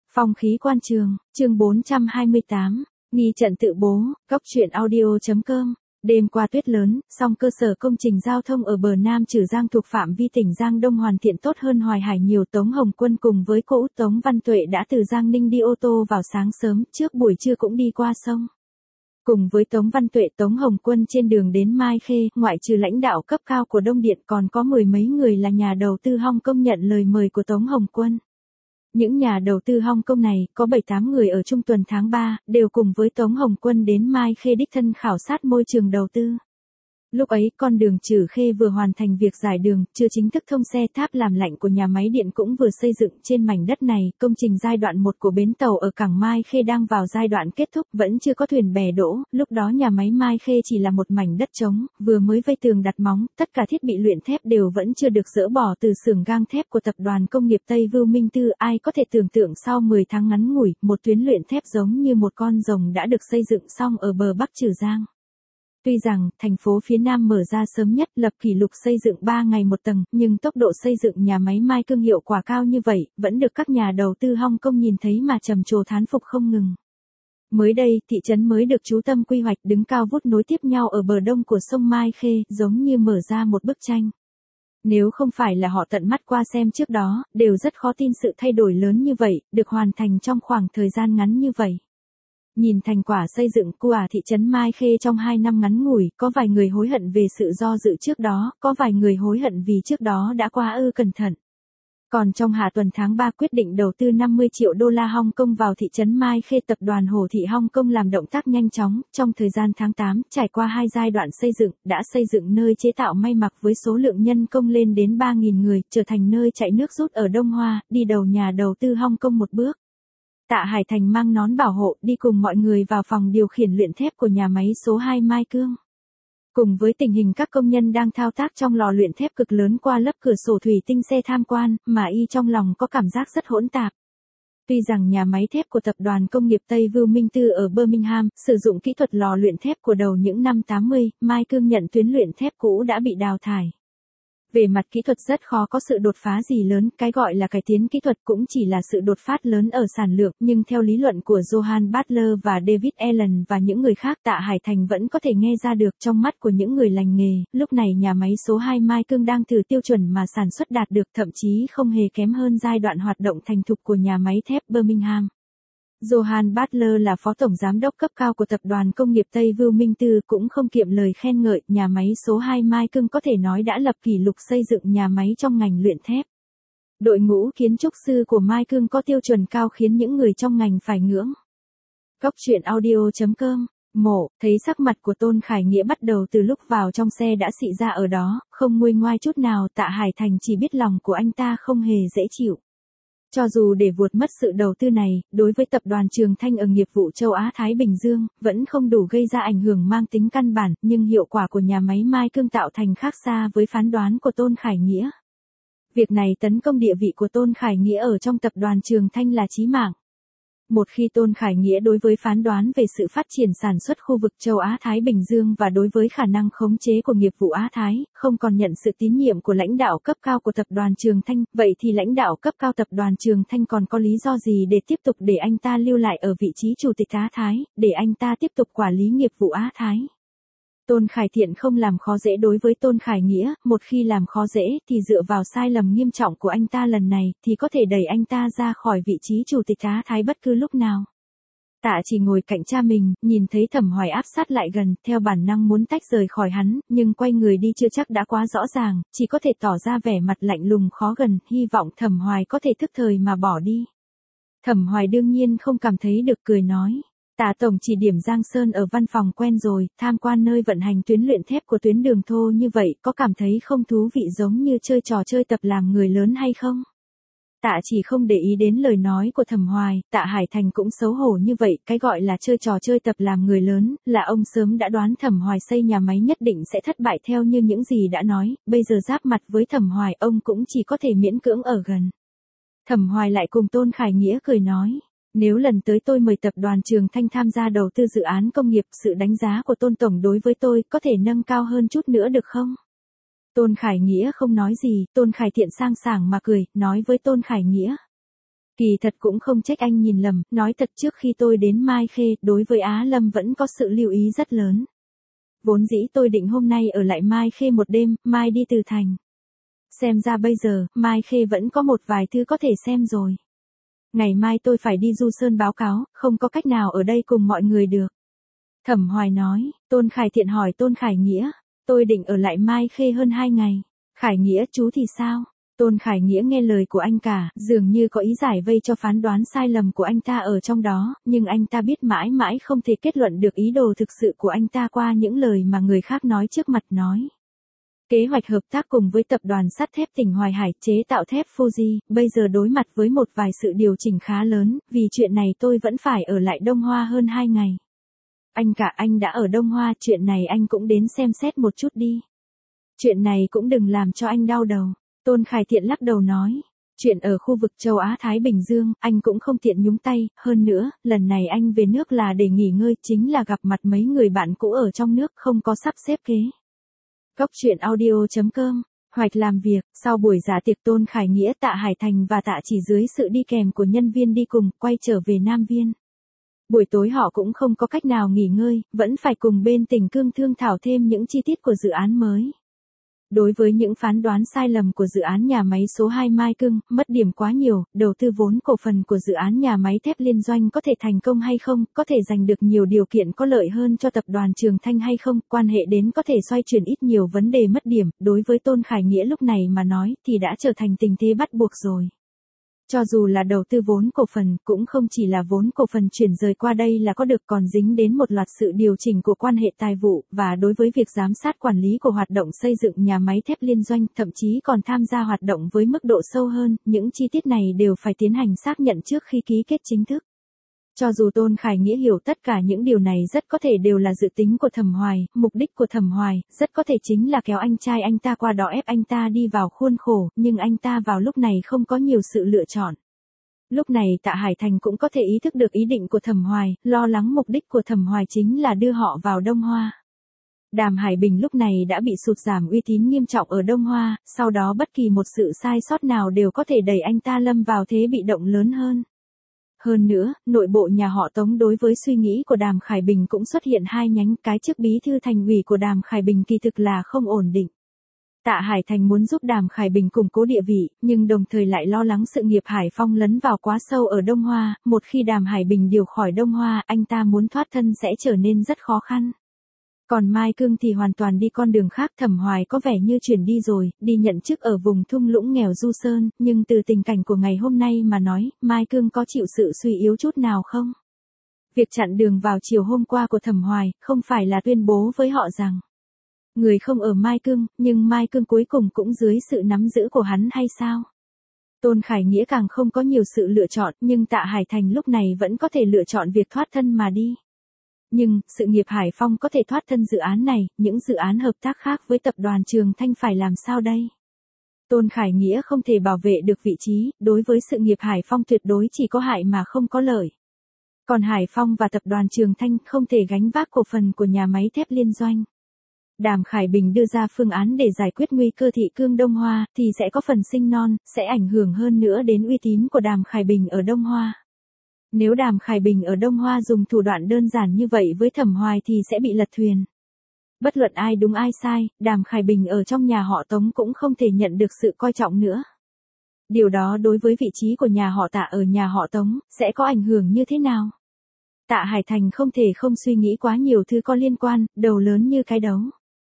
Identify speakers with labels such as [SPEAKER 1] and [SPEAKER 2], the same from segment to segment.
[SPEAKER 1] Phong khí quan trường, chương 428, nghi trận tự bố, góc truyện audio.com. Đêm qua tuyết lớn, song cơ sở công trình giao thông ở bờ Nam Trừ Giang thuộc phạm vi tỉnh Giang Đông hoàn thiện tốt hơn Hoài Hải nhiều. Tống Hồng Quân cùng với cô út Tống Văn Tuệ đã từ Giang Ninh đi ô tô vào sáng sớm, trước buổi trưa cũng đi qua sông. Cùng với Tống Văn Tuệ, Tống Hồng Quân trên đường đến Mai Khê, ngoại trừ lãnh đạo cấp cao của Đông Điện còn có mười mấy người là nhà đầu tư Hong Kong nhận lời mời của Tống Hồng Quân. Những nhà đầu tư Hong Kong này, có 7-8 người ở trung tuần tháng 3, đều cùng với Tống Hồng Quân đến Mai Khê đích thân khảo sát môi trường đầu tư. Lúc ấy, con đường Trừ Khê vừa hoàn thành việc giải đường, chưa chính thức thông xe. Tháp làm lạnh của nhà máy điện cũng vừa xây dựng trên mảnh đất này. Công trình giai đoạn 1 của bến tàu ở cảng Mai Khê đang vào giai đoạn kết thúc, vẫn chưa có thuyền bè đỗ. Lúc đó nhà máy Mai Khê chỉ là một mảnh đất trống, vừa mới vây tường đặt móng, tất cả thiết bị luyện thép đều vẫn chưa được dỡ bỏ từ xưởng gang thép của tập đoàn công nghiệp Tây Vưu Minh Tư. Ai có thể tưởng tượng sau 10 tháng ngắn ngủi, một tuyến luyện thép giống như một con rồng đã được xây dựng xong ở bờ Bắc Trừ Giang. Tuy rằng, thành phố phía Nam mở ra sớm nhất, lập kỷ lục xây dựng 3 ngày một tầng, nhưng tốc độ xây dựng nhà máy Mai Cương hiệu quả cao như vậy, vẫn được các nhà đầu tư Hong Kong nhìn thấy mà trầm trồ thán phục không ngừng. Mới đây, thị trấn mới được chú tâm quy hoạch đứng cao vút nối tiếp nhau ở bờ đông của sông Mai Khê, giống như mở ra một bức tranh. Nếu không phải là họ tận mắt qua xem trước đó, đều rất khó tin sự thay đổi lớn như vậy, được hoàn thành trong khoảng thời gian ngắn như vậy. Nhìn thành quả xây dựng của thị trấn Mai Khê trong 2 năm ngắn ngủi, có vài người hối hận về sự do dự trước đó, có vài người hối hận vì trước đó đã quá cẩn thận. Còn trong hạ tuần tháng 3 quyết định đầu tư 50 triệu đô la Hong Kong vào thị trấn Mai Khê, tập đoàn Hồ Thị Hong Kong làm động tác nhanh chóng, trong thời gian tháng 8, trải qua 2 giai đoạn xây dựng, đã xây dựng nơi chế tạo may mặc với số lượng nhân công lên đến 3.000 người, trở thành nơi chạy nước rút ở Đông Hoa, đi đầu nhà đầu tư Hong Kong một bước. Tạ Hải Thành mang nón bảo hộ đi cùng mọi người vào phòng điều khiển luyện thép của nhà máy số 2 Mai Cương. Cùng với tình hình các công nhân đang thao tác trong lò luyện thép cực lớn qua lớp cửa sổ thủy tinh xe tham quan, mà y trong lòng có cảm giác rất hỗn tạp. Tuy rằng nhà máy thép của tập đoàn công nghiệp Tây Vưu Minh Tư ở Birmingham sử dụng kỹ thuật lò luyện thép của đầu những năm 80, Mai Cương nhận tuyến luyện thép cũ đã bị đào thải. Về mặt kỹ thuật rất khó có sự đột phá gì lớn, cái gọi là cải tiến kỹ thuật cũng chỉ là sự đột phát lớn ở sản lượng, nhưng theo lý luận của Johan Butler và David Allen và những người khác, Tạ Hải Thành vẫn có thể nghe ra được trong mắt của những người lành nghề, lúc này nhà máy số 2 Mai Cương đang từ tiêu chuẩn mà sản xuất đạt được, thậm chí không hề kém hơn giai đoạn hoạt động thành thục của nhà máy thép Birmingham. Johan Butler là phó tổng giám đốc cấp cao của tập đoàn công nghiệp Tây Vưu Minh Tư cũng không kiệm lời khen ngợi, nhà máy số 2 Mai Cương có thể nói đã lập kỷ lục xây dựng nhà máy trong ngành luyện thép. Đội ngũ kiến trúc sư của Mai Cương có tiêu chuẩn cao khiến những người trong ngành phải ngưỡng. Góc truyện audio.com. Thấy sắc mặt của Tôn Khải Nghĩa bắt đầu từ lúc vào trong xe đã xị ra ở đó, không nguôi ngoai chút nào. Tạ Hải Thành chỉ biết lòng của anh ta không hề dễ chịu. Cho dù để vuột mất sự đầu tư này, đối với tập đoàn Trường Thanh ở nghiệp vụ châu Á-Thái Bình Dương, vẫn không đủ gây ra ảnh hưởng mang tính căn bản, nhưng hiệu quả của nhà máy Mai Cương tạo thành khác xa với phán đoán của Tôn Khải Nghĩa. Việc này tấn công địa vị của Tôn Khải Nghĩa ở trong tập đoàn Trường Thanh là chí mạng. Một khi Tôn Khải Nghĩa đối với phán đoán về sự phát triển sản xuất khu vực châu Á-Thái Bình Dương và đối với khả năng khống chế của nghiệp vụ Á-Thái, không còn nhận sự tín nhiệm của lãnh đạo cấp cao của tập đoàn Trường Thanh, vậy thì lãnh đạo cấp cao tập đoàn Trường Thanh còn có lý do gì để tiếp tục để anh ta lưu lại ở vị trí chủ tịch Á-Thái, để anh ta tiếp tục quản lý nghiệp vụ Á-Thái? Tôn Khải Thiện không làm khó dễ đối với Tôn Khải Nghĩa, một khi làm khó dễ thì dựa vào sai lầm nghiêm trọng của anh ta lần này thì có thể đẩy anh ta ra khỏi vị trí chủ tịch Á Thái bất cứ lúc nào. Tạ chỉ ngồi cạnh cha mình, nhìn thấy Thẩm Hoài áp sát lại gần, theo bản năng muốn tách rời khỏi hắn, nhưng quay người đi chưa chắc đã quá rõ ràng, chỉ có thể tỏ ra vẻ mặt lạnh lùng khó gần, hy vọng Thẩm Hoài có thể thức thời mà bỏ đi. Thẩm Hoài đương nhiên không cảm thấy được, cười nói. Tạ tổng chỉ điểm Giang Sơn ở văn phòng quen rồi, tham quan nơi vận hành tuyến luyện thép của tuyến đường thô như vậy, có cảm thấy không thú vị giống như chơi trò chơi tập làm người lớn hay không? Tạ chỉ không để ý đến lời nói của Thẩm Hoài, Tạ Hải Thành cũng xấu hổ như vậy, cái gọi là chơi trò chơi tập làm người lớn, là ông sớm đã đoán Thẩm Hoài xây nhà máy nhất định sẽ thất bại theo như những gì đã nói, bây giờ giáp mặt với Thẩm Hoài ông cũng chỉ có thể miễn cưỡng ở gần. Thẩm Hoài lại cùng Tôn Khải Nghĩa cười nói. Nếu lần tới tôi mời tập đoàn Trường Thanh tham gia đầu tư dự án công nghiệp, sự đánh giá của Tôn tổng đối với tôi có thể nâng cao hơn chút nữa được không? Tôn Khải Nghĩa không nói gì, Tôn Khải Thiện sang sảng mà cười, nói với Tôn Khải Nghĩa. Kỳ thật cũng không trách anh nhìn lầm, nói thật trước khi tôi đến Mai Khê, đối với Á Lâm vẫn có sự lưu ý rất lớn. Vốn dĩ tôi định hôm nay ở lại Mai Khê một đêm, mai đi từ thành. Xem ra bây giờ, Mai Khê vẫn có một vài thứ có thể xem rồi. Ngày mai tôi phải đi Du Sơn báo cáo, không có cách nào ở đây cùng mọi người được. Thẩm Hoài nói, Tôn Khải Thiện hỏi Tôn Khải Nghĩa, tôi định ở lại Mai Khê hơn 2 ngày. Khải Nghĩa chú thì sao? Tôn Khải Nghĩa nghe lời của anh cả, dường như có ý giải vây cho phán đoán sai lầm của anh ta ở trong đó, nhưng anh ta biết mãi mãi không thể kết luận được ý đồ thực sự của anh ta qua những lời mà người khác nói trước mặt nói. Kế hoạch hợp tác cùng với tập đoàn sắt thép tỉnh Hoài Hải chế tạo thép Fuji, bây giờ đối mặt với một vài sự điều chỉnh khá lớn, vì chuyện này tôi vẫn phải ở lại Đông Hoa hơn 2 ngày. Anh cả anh đã ở Đông Hoa, chuyện này anh cũng đến xem xét một chút đi. Chuyện này cũng đừng làm cho anh đau đầu. Tôn Khải Thiện lắc đầu nói, chuyện ở khu vực châu Á-Thái Bình Dương, anh cũng không tiện nhúng tay, hơn nữa, lần này anh về nước là để nghỉ ngơi, chính là gặp mặt mấy người bạn cũ ở trong nước, không có sắp xếp kế. Cốc truyện audio.com, hoạch làm việc, sau buổi dạ tiệc Tôn Khải Nghĩa, Tạ Hải Thành và Tạ Chỉ dưới sự đi kèm của nhân viên đi cùng, quay trở về Nam Viên. Buổi tối họ cũng không có cách nào nghỉ ngơi, vẫn phải cùng bên Tỉnh Cương thương thảo thêm những chi tiết của dự án mới. Đối với những phán đoán sai lầm của dự án nhà máy số 2 Mai Cương, mất điểm quá nhiều, đầu tư vốn cổ phần của dự án nhà máy thép liên doanh có thể thành công hay không, có thể giành được nhiều điều kiện có lợi hơn cho tập đoàn Trường Thanh hay không, quan hệ đến có thể xoay chuyển ít nhiều vấn đề mất điểm, đối với Tôn Khải Nghĩa lúc này mà nói thì đã trở thành tình thế bắt buộc rồi. Cho dù là đầu tư vốn cổ phần, cũng không chỉ là vốn cổ phần chuyển rời qua đây là có được, còn dính đến một loạt sự điều chỉnh của quan hệ tài vụ, và đối với việc giám sát quản lý của hoạt động xây dựng nhà máy thép liên doanh, thậm chí còn tham gia hoạt động với mức độ sâu hơn, những chi tiết này đều phải tiến hành xác nhận trước khi ký kết chính thức. Cho dù Tôn Khải Nghĩa hiểu tất cả những điều này rất có thể đều là dự tính của Thẩm Hoài, mục đích của Thẩm Hoài, rất có thể chính là kéo anh trai anh ta qua đó ép anh ta đi vào khuôn khổ, nhưng anh ta vào lúc này không có nhiều sự lựa chọn. Lúc này Tạ Hải Thành cũng có thể ý thức được ý định của Thẩm Hoài, lo lắng mục đích của Thẩm Hoài chính là đưa họ vào Đông Hoa. Đàm Hải Bình lúc này đã bị sụt giảm uy tín nghiêm trọng ở Đông Hoa, sau đó bất kỳ một sự sai sót nào đều có thể đẩy anh ta lâm vào thế bị động lớn hơn. Hơn nữa, nội bộ nhà họ Tống đối với suy nghĩ của Đàm Khải Bình cũng xuất hiện hai nhánh, cái chức bí thư thành ủy của Đàm Khải Bình kỳ thực là không ổn định. Tạ Hải Thành muốn giúp Đàm Khải Bình củng cố địa vị, nhưng đồng thời lại lo lắng sự nghiệp Hải Phong lấn vào quá sâu ở Đông Hoa, một khi Đàm Hải Bình điều khỏi Đông Hoa, anh ta muốn thoát thân sẽ trở nên rất khó khăn. Còn Mai Cương thì hoàn toàn đi con đường khác, Thẩm Hoài có vẻ như chuyển đi rồi, đi nhận chức ở vùng thung lũng nghèo Du Sơn, nhưng từ tình cảnh của ngày hôm nay mà nói, Mai Cương có chịu sự suy yếu chút nào không? Việc chặn đường vào chiều hôm qua của Thẩm Hoài, không phải là tuyên bố với họ rằng người không ở Mai Cương, nhưng Mai Cương cuối cùng cũng dưới sự nắm giữ của hắn hay sao? Tôn Khải Nghĩa càng không có nhiều sự lựa chọn, nhưng Tạ Hải Thành lúc này vẫn có thể lựa chọn việc thoát thân mà đi. Nhưng, sự nghiệp Hải Phong có thể thoát thân dự án này, những dự án hợp tác khác với tập đoàn Trường Thanh phải làm sao đây? Tôn Khải Nghĩa không thể bảo vệ được vị trí, đối với sự nghiệp Hải Phong tuyệt đối chỉ có hại mà không có lợi. Còn Hải Phong và tập đoàn Trường Thanh không thể gánh vác cổ phần của nhà máy thép liên doanh. Đàm Khải Bình đưa ra phương án để giải quyết nguy cơ thị cương Đông Hoa, thì sẽ có phần sinh non, sẽ ảnh hưởng hơn nữa đến uy tín của Đàm Khải Bình ở Đông Hoa. Nếu Đàm Khải Bình ở Đông Hoa dùng thủ đoạn đơn giản như vậy với Thẩm Hoài thì sẽ bị lật thuyền. Bất luận ai đúng ai sai, Đàm Khải Bình ở trong nhà họ Tống cũng không thể nhận được sự coi trọng nữa. Điều đó đối với vị trí của nhà họ Tạ ở nhà họ Tống, sẽ có ảnh hưởng như thế nào? Tạ Hải Thành không thể không suy nghĩ quá nhiều thứ có liên quan, đầu lớn như cái đấu.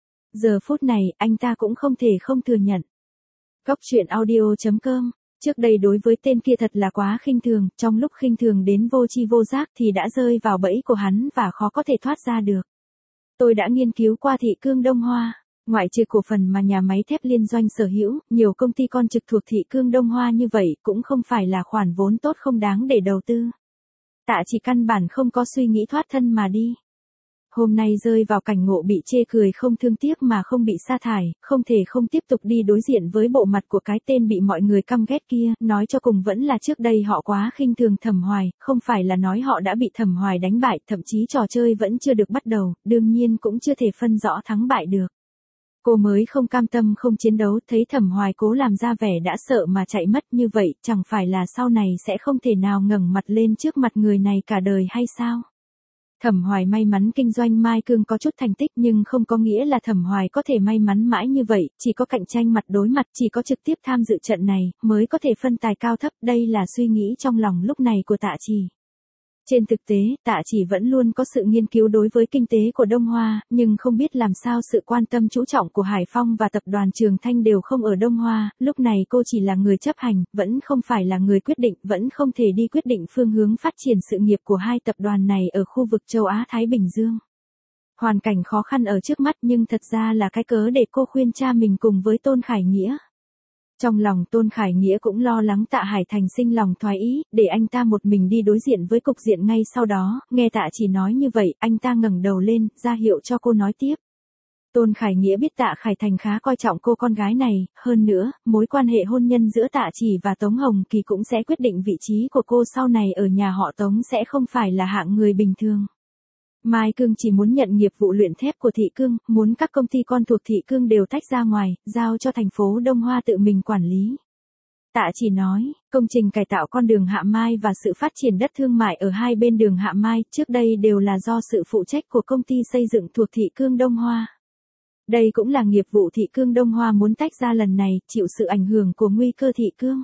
[SPEAKER 1] Giờ phút này, anh ta cũng không thể không thừa nhận. Cốc truyện audio.com, trước đây đối với tên kia thật là quá khinh thường, trong lúc khinh thường đến vô tri vô giác thì đã rơi vào bẫy của hắn và khó có thể thoát ra được. Tôi đã nghiên cứu qua thị cương Đông Hoa, ngoại trừ cổ phần mà nhà máy thép liên doanh sở hữu, nhiều công ty con trực thuộc thị cương Đông Hoa như vậy cũng không phải là khoản vốn tốt không đáng để đầu tư. Tạ chỉ căn bản không có suy nghĩ thoát thân mà đi. Hôm nay rơi vào cảnh ngộ bị chê cười không thương tiếc mà không bị sa thải, không thể không tiếp tục đi đối diện với bộ mặt của cái tên bị mọi người căm ghét kia, nói cho cùng vẫn là trước đây họ quá khinh thường Thẩm Hoài, không phải là nói họ đã bị Thẩm Hoài đánh bại, thậm chí trò chơi vẫn chưa được bắt đầu, đương nhiên cũng chưa thể phân rõ thắng bại được. Cô mới không cam tâm không chiến đấu, thấy Thẩm Hoài cố làm ra vẻ đã sợ mà chạy mất như vậy, chẳng phải là sau này sẽ không thể nào ngẩng mặt lên trước mặt người này cả đời hay sao? Thẩm Hoài may mắn kinh doanh Mai Cương có chút thành tích nhưng không có nghĩa là Thẩm Hoài có thể may mắn mãi như vậy, chỉ có cạnh tranh mặt đối mặt, chỉ có trực tiếp tham dự trận này, mới có thể phân tài cao thấp, đây là suy nghĩ trong lòng lúc này của Tạ Chỉ. Trên thực tế, Tạ Chỉ vẫn luôn có sự nghiên cứu đối với kinh tế của Đông Hoa, nhưng không biết làm sao sự quan tâm chú trọng của Hải Phong và tập đoàn Trường Thanh đều không ở Đông Hoa, lúc này cô chỉ là người chấp hành, vẫn không phải là người quyết định, vẫn không thể đi quyết định phương hướng phát triển sự nghiệp của hai tập đoàn này ở khu vực châu Á-Thái Bình Dương. Hoàn cảnh khó khăn ở trước mắt nhưng thật ra là cái cớ để cô khuyên cha mình cùng với Tôn Khải Nghĩa. Trong lòng Tôn Khải Nghĩa cũng lo lắng Tạ Hải Thành sinh lòng thoái ý, để anh ta một mình đi đối diện với cục diện ngay sau đó, nghe Tạ Chỉ nói như vậy, anh ta ngẩng đầu lên, ra hiệu cho cô nói tiếp. Tôn Khải Nghĩa biết Tạ Khải Thành khá coi trọng cô con gái này, hơn nữa, mối quan hệ hôn nhân giữa Tạ Chỉ và Tống Hồng Kỳ cũng sẽ quyết định vị trí của cô sau này ở nhà họ Tống sẽ không phải là hạng người bình thường. Mai Cương chỉ muốn nhận nghiệp vụ luyện thép của Thị Cương, muốn các công ty con thuộc Thị Cương đều tách ra ngoài, giao cho thành phố Đông Hoa tự mình quản lý. Tạ Chỉ nói, công trình cải tạo con đường Hạ Mai và sự phát triển đất thương mại ở hai bên đường Hạ Mai trước đây đều là do sự phụ trách của công ty xây dựng thuộc Thị Cương Đông Hoa. Đây cũng là nghiệp vụ Thị Cương Đông Hoa muốn tách ra lần này, chịu sự ảnh hưởng của nguy cơ Thị Cương.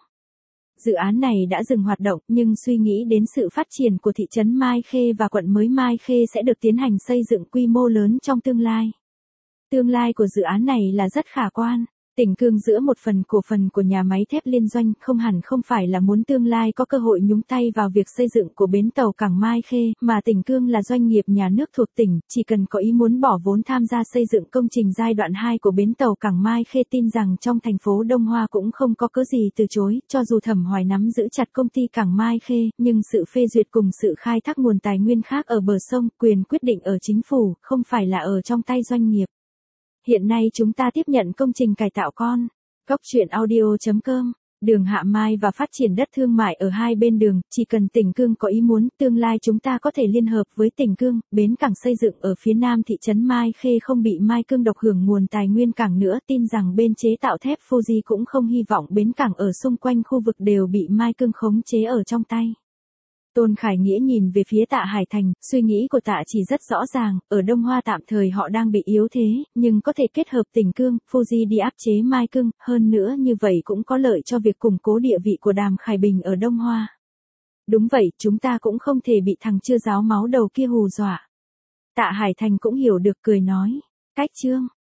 [SPEAKER 1] Dự án này đã dừng hoạt động, nhưng suy nghĩ đến sự phát triển của thị trấn Mai Khê và quận mới Mai Khê sẽ được tiến hành xây dựng quy mô lớn trong tương lai. Tương lai của dự án này là rất khả quan. Tỉnh Cương giữa một phần cổ phần của nhà máy thép liên doanh không hẳn không phải là muốn tương lai có cơ hội nhúng tay vào việc xây dựng của bến tàu cảng Mai Khê, mà Tỉnh Cương là doanh nghiệp nhà nước thuộc tỉnh, chỉ cần có ý muốn bỏ vốn tham gia xây dựng công trình giai đoạn 2 của bến tàu cảng Mai Khê, tin rằng trong thành phố Đông Hoa cũng không có cớ gì từ chối, cho dù Thẩm Hoài nắm giữ chặt công ty cảng Mai Khê, nhưng sự phê duyệt cùng sự khai thác nguồn tài nguyên khác ở bờ sông, quyền quyết định ở chính phủ, không phải là ở trong tay doanh nghiệp. Hiện nay chúng ta tiếp nhận công trình cải tạo con. Góc truyện audio.com. Đường Hạ Mai và phát triển đất thương mại ở hai bên đường, chỉ cần Tỉnh Cương có ý muốn, tương lai chúng ta có thể liên hợp với Tỉnh Cương, bến cảng xây dựng ở phía nam thị trấn Mai Khê không bị Mai Cương độc hưởng nguồn tài nguyên cảng nữa, tin rằng bên chế tạo thép Fuji cũng không hy vọng bến cảng ở xung quanh khu vực đều bị Mai Cương khống chế ở trong tay. Tôn Khải Nghĩa nhìn về phía Tạ Hải Thành, suy nghĩ của Tạ Chỉ rất rõ ràng, ở Đông Hoa tạm thời họ đang bị yếu thế, nhưng có thể kết hợp Tỉnh Cương, Fuji đi áp chế Mai Cương, hơn nữa như vậy cũng có lợi cho việc củng cố địa vị của Đàm Khải Bình ở Đông Hoa. Đúng vậy, chúng ta cũng không thể bị thằng chưa ráo máu đầu kia hù dọa. Tạ Hải Thành cũng hiểu được, cười nói, cách chương.